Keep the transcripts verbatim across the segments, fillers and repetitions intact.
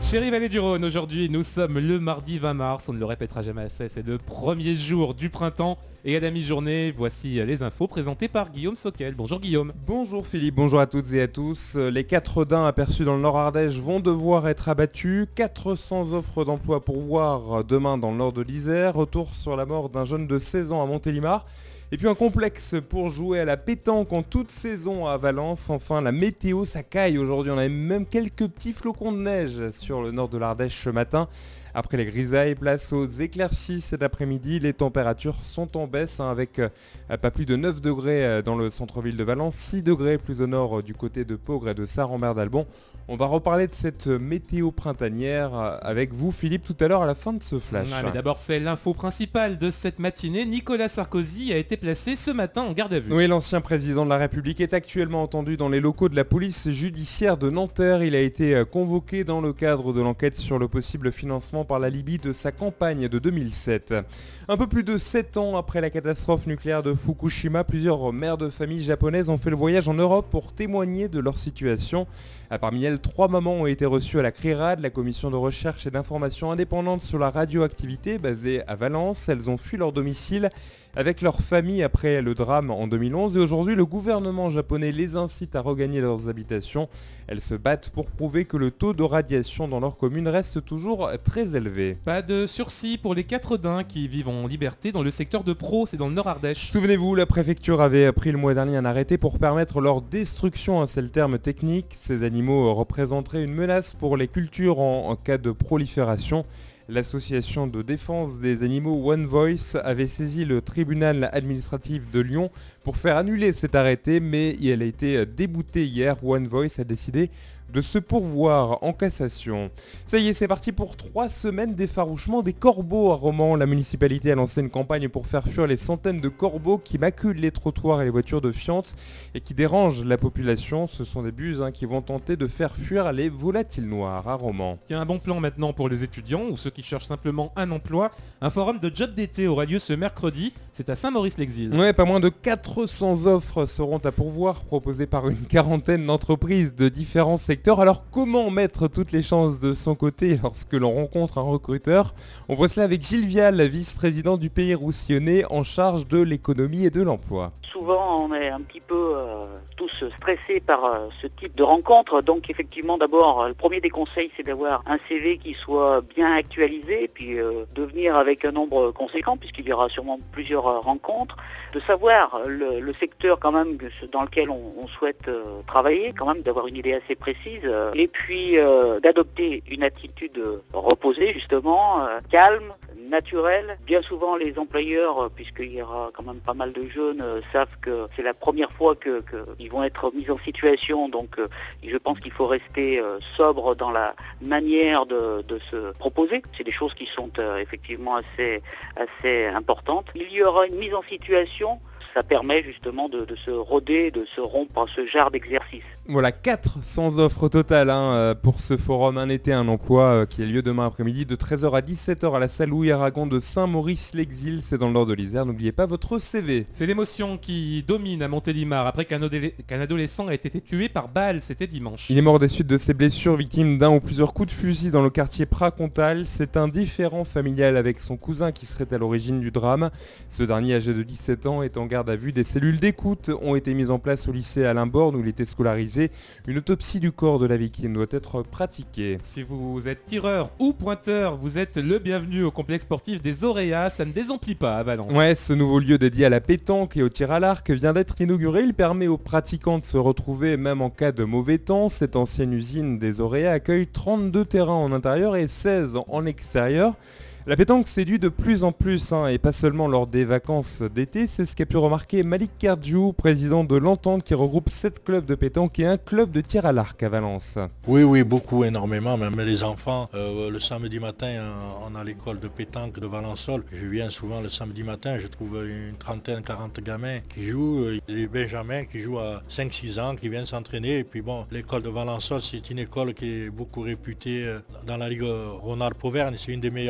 Chérie Vallée du Rhône, aujourd'hui nous sommes le mardi vingt mars, on ne le répétera jamais assez, c'est le premier jour du printemps et à la mi-journée, voici les infos présentées par Guillaume Soquel. Bonjour Guillaume. Bonjour Philippe, bonjour à toutes et à tous. Les quatre daims aperçus dans le Nord Ardèche vont devoir être abattus. quatre cents offres d'emploi pour voir demain dans le nord de l'Isère. Retour sur la mort d'un jeune de seize ans à Montélimar. Et puis un complexe pour jouer à la pétanque en toute saison à Valence. Enfin, la météo, ça caille aujourd'hui. On a même quelques petits flocons de neige sur le nord de l'Ardèche ce matin. Après les grisailles, place aux éclaircies cet après-midi. Les températures sont en baisse hein, avec euh, pas plus de neuf degrés euh, dans le centre-ville de Valence, six degrés plus au nord euh, du côté de Peaugres et de Saint-Rambert-d'Albon. On va reparler de cette météo printanière euh, avec vous Philippe tout à l'heure à la fin de ce flash. Ah, mais d'abord c'est l'info principale de cette matinée. Nicolas Sarkozy a été placé ce matin en garde à vue. Oui, l'ancien président de la République est actuellement entendu dans les locaux de la police judiciaire de Nanterre. Il a été euh, convoqué dans le cadre de l'enquête sur le possible financement par la Libye de sa campagne de deux mille sept. Un peu plus de sept ans après la catastrophe nucléaire de Fukushima, plusieurs mères de famille japonaises ont fait le voyage en Europe pour témoigner de leur situation. Parmi elles, trois mamans ont été reçues à la CRIRAD, la commission de recherche et d'information indépendante sur la radioactivité basée à Valence. Elles ont fui leur domicile avec leur famille après le drame en deux mille onze et aujourd'hui le gouvernement japonais les incite à regagner leurs habitations. Elles se battent pour prouver que le taux de radiation dans leur commune reste toujours très élevé. Pas de sursis pour les quatre daims qui vivent en liberté dans le secteur de Pros, c'est dans le Nord Ardèche. Souvenez-vous, la préfecture avait pris le mois dernier un arrêté pour permettre leur destruction, hein, c'est le terme technique. Ces animaux représenteraient une menace pour les cultures en, en cas de prolifération. L'association de défense des animaux One Voice avait saisi le tribunal administratif de Lyon pour faire annuler cet arrêté, mais elle a été déboutée hier. One Voice a décidé de se pourvoir en cassation. Ça y est, c'est parti pour trois semaines d'effarouchement des corbeaux à Romans. La municipalité a lancé une campagne pour faire fuir les centaines de corbeaux qui maculent les trottoirs et les voitures de fiantes et qui dérangent la population. Ce sont des buses hein, qui vont tenter de faire fuir les volatiles noirs à Romans. Tiens, un bon plan maintenant pour les étudiants ou ceux qui cherchent simplement un emploi. Un forum de job d'été aura lieu ce mercredi. C'est à Saint-Maurice-l'Exil. Ouais, pas moins de quatre cents offres seront à pourvoir proposées par une quarantaine d'entreprises de différents secteurs. Alors comment mettre toutes les chances de son côté lorsque l'on rencontre un recruteur? On voit cela avec Gilles Vial, vice-président du Pays Roussillonnais en charge de l'économie et de l'emploi. Souvent on est un petit peu euh, tous stressés par euh, ce type de rencontre. Donc effectivement d'abord le premier des conseils c'est d'avoir un C V qui soit bien actualisé et puis euh, de venir avec un nombre conséquent puisqu'il y aura sûrement plusieurs euh, rencontres. De savoir le, le secteur quand même dans lequel on, on souhaite euh, travailler, quand même d'avoir une idée assez précise. Et puis euh, d'adopter une attitude reposée justement, euh, calme, naturelle. Bien souvent les employeurs, euh, puisqu'il y aura quand même pas mal de jeunes, euh, savent que c'est la première fois qu'ils que vont être mis en situation. Donc euh, je pense qu'il faut rester euh, sobre dans la manière de, de se proposer. C'est des choses qui sont euh, effectivement assez, assez importantes. Il y aura une mise en situation. Ça permet justement de, de se roder, de se rompre à ce genre d'exercice. Voilà, quatre cents offres au total hein, pour ce forum Un été, un emploi euh, qui a lieu demain après-midi de treize heures à dix-sept heures à la salle Louis Aragon de Saint-Maurice-l'Exil, c'est dans le nord de l'Isère. N'oubliez pas votre C V. C'est l'émotion qui domine à Montélimar après qu'un, odé- qu'un adolescent a été tué par balle, c'était dimanche. Il est mort des suites de ses blessures, victime d'un ou plusieurs coups de fusil dans le quartier Prat-Comtal. C'est un différend familial avec son cousin qui serait à l'origine du drame. Ce dernier, âgé de dix-sept ans, est en garde à vue. Des cellules d'écoute ont été mises en place au lycée Alain Borne où il était scolarisé. Une autopsie du corps de la victime doit être pratiquée. Si vous êtes tireur ou pointeur, vous êtes le bienvenu au complexe sportif des Auréas. Ça ne désemplit pas à Valence. Ouais, ce nouveau lieu dédié à la pétanque et au tir à l'arc vient d'être inauguré. Il permet aux pratiquants de se retrouver même en cas de mauvais temps. Cette ancienne usine des Auréas accueille trente-deux terrains en intérieur et seize en extérieur. La pétanque séduit de plus en plus, hein, et pas seulement lors des vacances d'été, c'est ce qu'a pu remarquer Malik Kardjou, président de l'Entente qui regroupe sept clubs de pétanque et un club de tir à l'arc à Valence. Oui, oui, beaucoup, énormément, même les enfants. Euh, le samedi matin, on a l'école de pétanque de Valençol. Je viens souvent le samedi matin, je trouve une trentaine, quarante gamins qui jouent, les benjamins qui jouent à cinq six ans, qui viennent s'entraîner. Et puis bon, l'école de Valençol, c'est une école qui est beaucoup réputée dans la Ligue Rhône-Alpes-Auvergne, c'est une des meilleures écoles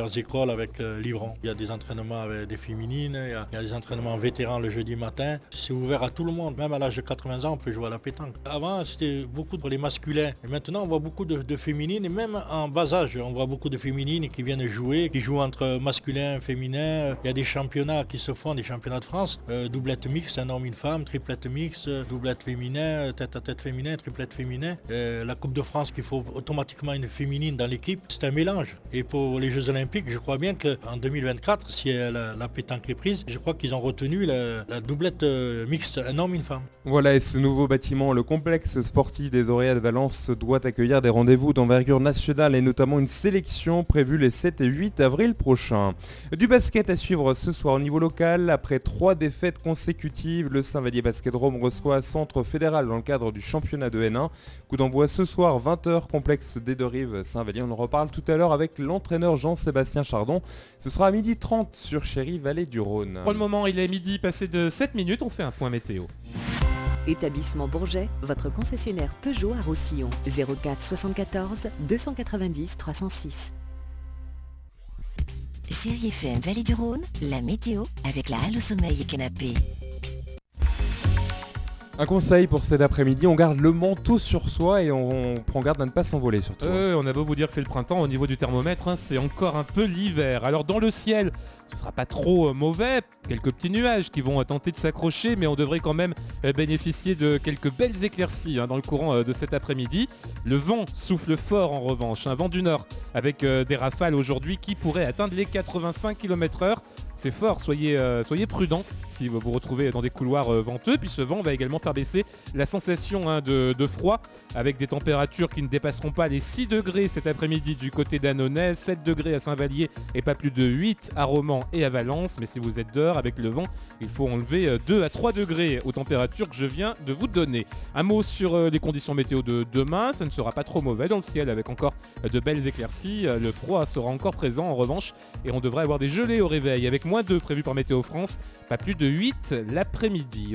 Valansol avec euh, Livron. Il y a des entraînements avec des féminines, il y, a, il y a des entraînements vétérans le jeudi matin. C'est ouvert à tout le monde, même à l'âge de quatre-vingts ans, on peut jouer à la pétanque. Avant, c'était beaucoup pour les masculins. Et maintenant, on voit beaucoup de, de féminines, et même en bas âge, on voit beaucoup de féminines qui viennent jouer, qui jouent entre masculin et féminin. Il y a des championnats qui se font, des championnats de France, euh, doublette mixte, un homme, une femme, triplette mixte, doublette féminin, tête à tête féminin, triplette féminin. Euh, la Coupe de France, qu'il faut automatiquement une féminine dans l'équipe, c'est un mélange. Et pour les Jeux Olympiques, je crois bien qu'en deux mille vingt-quatre, si la, la pétanque est prise, je crois qu'ils ont retenu la, la doublette euh, mixte, un homme, une femme. Voilà, et ce nouveau bâtiment, le complexe sportif des Auréas de Valence, doit accueillir des rendez-vous d'envergure nationale et notamment une sélection prévue les sept et huit avril prochains. Du basket à suivre ce soir au niveau local. Après trois défaites consécutives, le Saint-Vallier Basket Drôme reçoit Centre Fédéral dans le cadre du championnat de N un. Coup d'envoi ce soir, vingt heures, complexe des Deux-Rives Saint-Vallier. On en reparle tout à l'heure avec l'entraîneur Jean-Sébastien Chardon. Ce sera à midi trente sur Chéri, Vallée du Rhône. Pour le moment, il est midi passé de sept minutes, on fait un point météo. Établissement Bourget, votre concessionnaire Peugeot à Roussillon. zéro quatre soixante-quatorze deux cent quatre-vingt-dix trois cent six. Chéri F M Vallée du Rhône, la météo avec la halle au sommeil et canapé. Un conseil pour cet après-midi, on garde le manteau sur soi et on, on prend garde à ne pas s'envoler surtout. Euh, on a beau vous dire que c'est le printemps, au niveau du thermomètre, hein, c'est encore un peu l'hiver. Alors dans le ciel, ce sera pas trop euh, mauvais, quelques petits nuages qui vont euh, tenter de s'accrocher, mais on devrait quand même euh, bénéficier de quelques belles éclaircies hein, dans le courant euh, de cet après-midi. Le vent souffle fort en revanche, un vent du nord avec euh, des rafales aujourd'hui qui pourraient atteindre les quatre-vingt-cinq kilomètres heure. C'est fort, soyez, euh, soyez prudents si vous vous retrouvez dans des couloirs euh, venteux. Puis ce vent va également faire baisser la sensation hein, de, de froid avec des températures qui ne dépasseront pas les six degrés cet après-midi du côté d'Annonay, sept degrés à Saint-Vallier et pas plus de huit à Romans et à Valence. Mais si vous êtes dehors avec le vent, il faut enlever euh, deux à trois degrés aux températures que je viens de vous donner. Un mot sur euh, les conditions météo de demain, ça ne sera pas trop mauvais dans le ciel avec encore euh, de belles éclaircies. Euh, le froid sera encore présent en revanche et on devrait avoir des gelées au réveil avec moins deux prévus par Météo France, pas plus de huit l'après-midi.